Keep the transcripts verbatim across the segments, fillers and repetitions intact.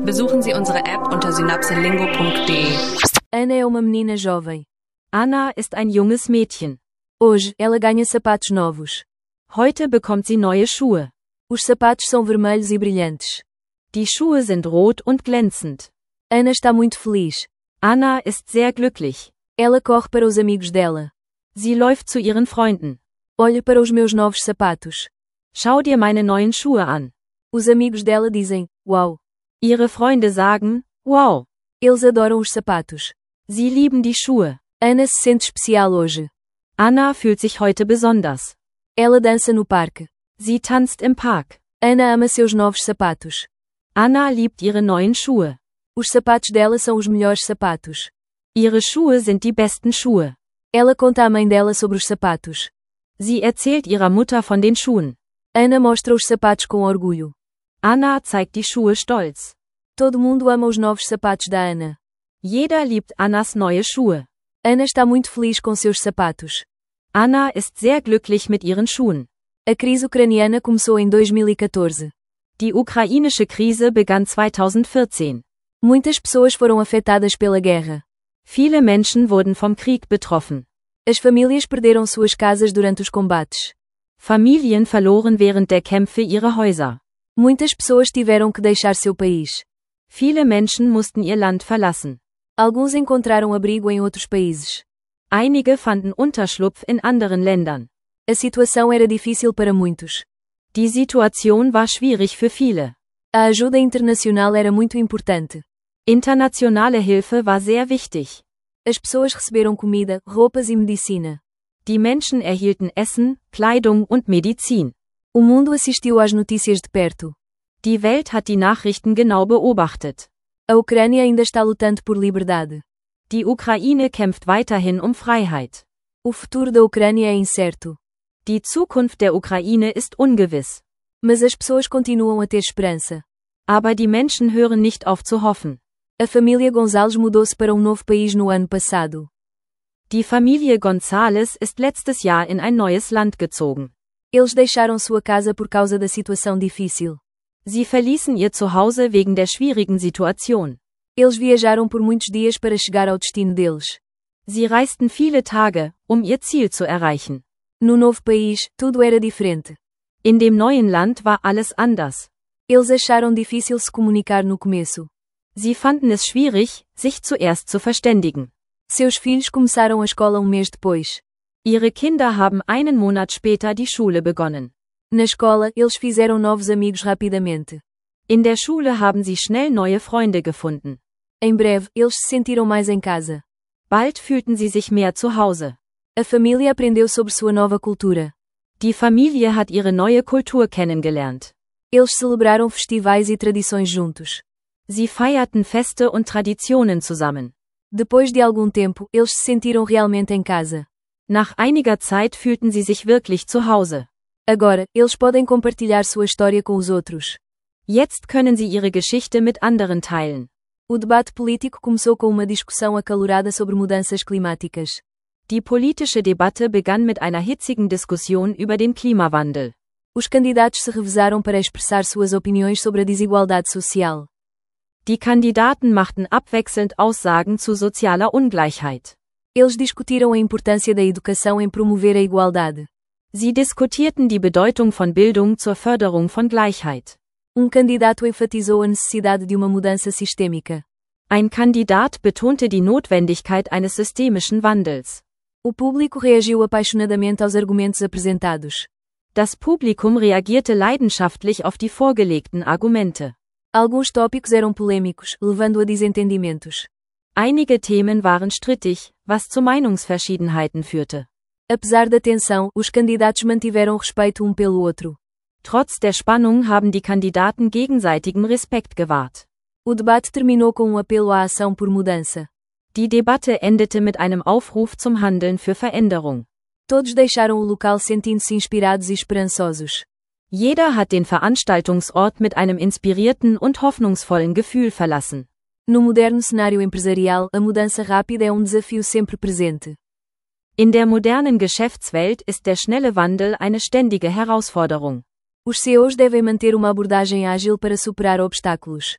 Besuchen Sie unsere App unter synapselingo punkt de. Ana é uma menina jovem. Anna ist ein junges Mädchen. Hoje, ela ganha sapatos novos. Heute bekommt sie neue Schuhe. Os sapatos são vermelhos e brilhantes. Die Schuhe sind rot und glänzend. Ana está muito feliz. Anna ist sehr glücklich. Ela corre para os amigos dela. Sie läuft zu ihren Freunden. Olha para os meus novos sapatos. Schau dir meine neuen Schuhe an. Os amigos dela dizem, uau. Ihre Freunde sagen, wow. Eles adoram os sapatos. Sie lieben die Schuhe. Ana se sente especial hoje. Anna fühlt sich heute besonders. Ela dança no parque. Sie tanzt im Park. Ana ama seus novos sapatos. Anna liebt ihre neuen Schuhe. Os sapatos dela são os melhores sapatos. Ihre Schuhe sind die besten Schuhe. Ela conta à mãe dela sobre os sapatos. Sie erzählt ihrer Mutter von den Schuhen. Ana mostra os sapatos com orgulho. Anna zeigt die Schuhe stolz. Todo mundo ama os novos sapatos da Ana. Jeder liebt Annas neue Schuhe. Ana está muito feliz com seus sapatos. Anna ist sehr glücklich mit ihren Schuhen. A crise ucraniana começou em dois mil e catorze. Die ukrainische Krise begann zweitausendvierzehn. Muitas pessoas foram afetadas pela guerra. Viele Menschen wurden vom Krieg betroffen. As famílias perderam suas casas durante os combates. Familien verloren während der Kämpfe ihre Häuser. Muitas pessoas tiveram que deixar seu país. Viele Menschen mussten ihr Land verlassen. Alguns encontraram abrigo em outros países. Einige fanden Unterschlupf in anderen Ländern. A situação era difícil para muitos. Die Situation war schwierig für viele. A ajuda internacional era muito importante. Internationale Hilfe war sehr wichtig. As pessoas receberam comida, roupas e medicina. Die Menschen erhielten Essen, Kleidung und Medizin. O mundo assistiu às notícias de perto. Die Welt hat die Nachrichten genau beobachtet. A Ucrânia ainda está lutando por liberdade. Die Ukraine kämpft weiterhin um Freiheit. O futuro da Ucrânia é incerto. Die Zukunft der Ukraine ist ungewiss. Mas as pessoas continuam a ter esperança. Aber die Menschen hören nicht auf zu hoffen. A família Gonzalez mudou-se para um novo país no ano passado. Die Familie González ist letztes Jahr in ein neues Land gezogen. Eles deixaram sua casa por causa da situação difícil. Sie verließen ihr Zuhause wegen der schwierigen Situation. Eles viajaram por muitos dias para chegar ao destino deles. Sie reisten viele Tage, um ihr Ziel zu erreichen. No novo país, tudo era diferente. In dem neuen Land war alles anders. Eles acharam difícil se comunicar no começo. Sie fanden es schwierig, sich zuerst zu verständigen. Seus filhos começaram a escola um mês depois. Ihre Kinder haben einen Monat später die Schule begonnen. Na escola, eles fizeram novos amigos rapidamente. In der Schule haben sie schnell neue Freunde gefunden. Em breve, eles se sentiram mais em casa. Bald fühlten sie sich mehr zu Hause. A família aprendeu sobre sua nova cultura. Die Familie hat ihre neue Kultur kennengelernt. Eles celebraram festivais e tradições juntos. Sie feierten Feste und Traditionen zusammen. Depois de algum tempo, eles se sentiram realmente em casa. Nach einiger Zeit fühlten sie sich wirklich zu Hause. Agora, eles podem compartilhar sua história com os outros. Jetzt können sie ihre Geschichte mit anderen teilen. O debate político começou com uma discussão acalorada sobre mudanças climáticas. Die politische Debatte begann mit einer hitzigen Diskussion über den Klimawandel. Os candidatos se revezaram para expressar suas opiniões sobre a desigualdade social. Die Kandidaten machten abwechselnd Aussagen zu sozialer Ungleichheit. Eles discutiram a importância da educação em promover a igualdade. Sie diskutierten die Bedeutung von Bildung zur Förderung von Gleichheit. Um candidato enfatizou a necessidade de uma mudança sistêmica. Ein Kandidat betonte die Notwendigkeit eines systemischen Wandels. O público reagiu apaixonadamente aos argumentos apresentados. Das Publikum reagierte leidenschaftlich auf die vorgelegten Argumente. Alguns tópicos eram polêmicos, levando a desentendimentos. Einige Themen waren strittig, was zu Meinungsverschiedenheiten führte. Apesar da tensão, os candidatos mantiveram respeito um pelo outro. Trotz der Spannung haben die Kandidaten gegenseitigen Respekt gewahrt. O debate terminou com um apelo à ação por mudança. Die Debatte endete mit einem Aufruf zum Handeln für Veränderung. Todos deixaram o local sentindo-se inspirados e esperançosos. Jeder hat den Veranstaltungsort mit einem inspirierten und hoffnungsvollen Gefühl verlassen. No moderno cenário empresarial, a mudança rápida é um desafio sempre presente. In der modernen Geschäftswelt ist der schnelle Wandel eine ständige Herausforderung. Os C E Os devem manter uma abordagem ágil para superar obstáculos.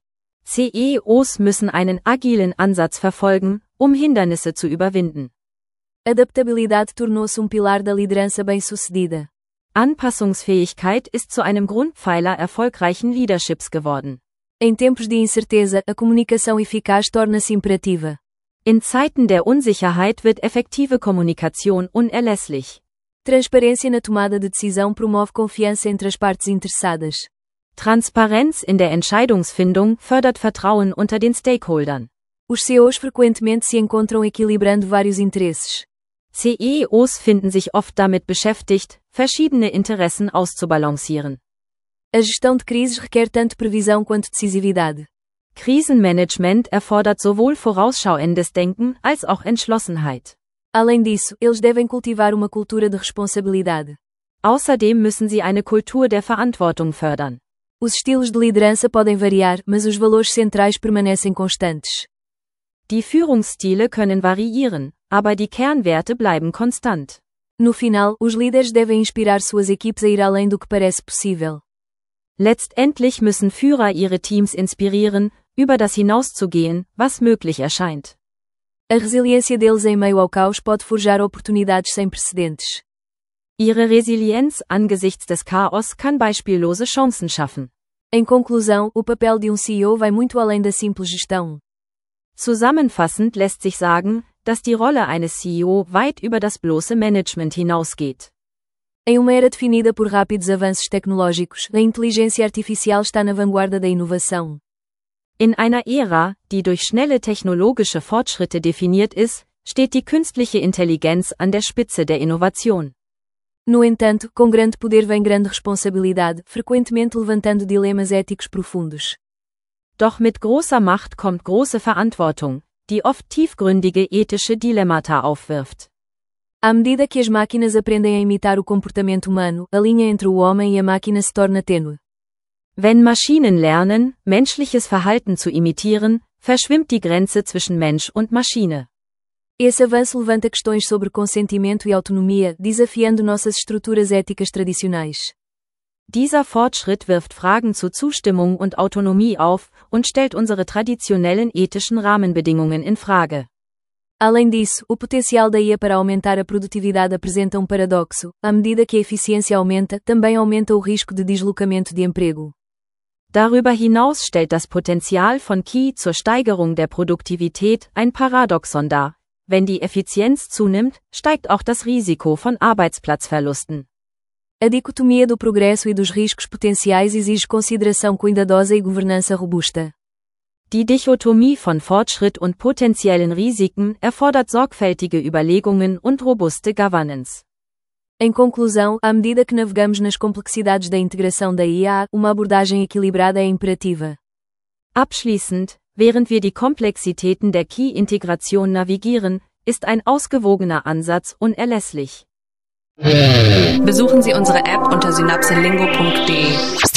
C E Os müssen einen agilen Ansatz verfolgen, um Hindernisse zu überwinden. Adaptabilidade tornou-se um pilar da liderança bem-sucedida. Anpassungsfähigkeit ist zu einem Grundpfeiler erfolgreichen Leaderships geworden. Em tempos de incerteza, a comunicação eficaz torna-se imperativa. In Zeiten der Unsicherheit wird effektive Kommunikation unerlässlich. Transparência na tomada de decisão promove confiança entre as partes interessadas. Transparenz in der Entscheidungsfindung fördert Vertrauen unter den Stakeholdern. Os C E Os frequentemente se encontram equilibrando vários interesses. C E Os finden sich oft damit beschäftigt, verschiedene Interessen auszubalancieren. A gestão de crises requer tanto previsão quanto decisividade. Krisenmanagement erfordert sowohl vorausschauendes Denken als auch Entschlossenheit. Além disso, eles devem cultivar uma cultura de responsabilidade. Außerdem müssen sie eine Kultur der Verantwortung fördern. Os estilos de liderança podem variar, mas os valores centrais permanecem constantes. Die Führungsstile können variieren, aber die Kernwerte bleiben konstant. No final, os líderes devem inspirar suas equipes a ir além do que parece possível. Letztendlich müssen Führer ihre Teams inspirieren, über das hinauszugehen, was möglich erscheint. A resiliência deles em meio ao caos pode forjar oportunidades sem precedentes. Ihre Resilienz angesichts des Chaos kann beispiellose Chancen schaffen. Em conclusão, o papel de um C E O vai muito além da simples gestão. Zusammenfassend lässt sich sagen, dass die Rolle eines C E O weit über das bloße Management hinausgeht. Em uma era definida por rápidos avanços tecnológicos, a inteligência artificial está na vanguarda da inovação. In einer Ära, die durch schnelle technologische Fortschritte definiert ist, steht die künstliche Intelligenz an der Spitze der Innovation. No entanto, com grande poder vem grande responsabilidade, frequentemente levantando dilemas éticos profundos. Doch mit großer Macht kommt große Verantwortung, die oft tiefgründige ethische Dilemmata aufwirft. À medida que as máquinas aprendem a imitar o comportamento humano, a linha entre o homem e a máquina se torna tênue. Wenn Maschinen lernen, menschliches Verhalten zu imitieren, verschwimmt die Grenze zwischen Mensch und Maschine. Esse avanço levanta questões sobre consentimento e autonomia, desafiando nossas estruturas éticas tradicionais. Dieser Fortschritt wirft Fragen zu Zustimmung und Autonomie auf und stellt unsere traditionellen ethischen Rahmenbedingungen in Frage. Além disso, o potencial da I A para aumentar a produtividade apresenta um paradoxo. À medida que a eficiência aumenta, também aumenta o risco de deslocamento de emprego. Darüber hinaus stellt das Potenzial von K I zur Steigerung der Produktivität ein Paradoxon dar. Wenn die Effizienz zunimmt, steigt auch das Risiko von Arbeitsplatzverlusten. A dicotomia do progresso e dos riscos potenciais exige consideração cuidadosa e governança robusta. Die Dichotomie von Fortschritt und potenziellen Risiken erfordert sorgfältige Überlegungen und robuste Governance. Em conclusão, à medida que navegamos nas complexidades da integração da I A, uma abordagem equilibrada é imperativa. Abschließend, während wir die Komplexitäten der K I-Integration navigieren, ist ein ausgewogener Ansatz unerlässlich. Besuchen Sie unsere App unter synapselingo punkt de.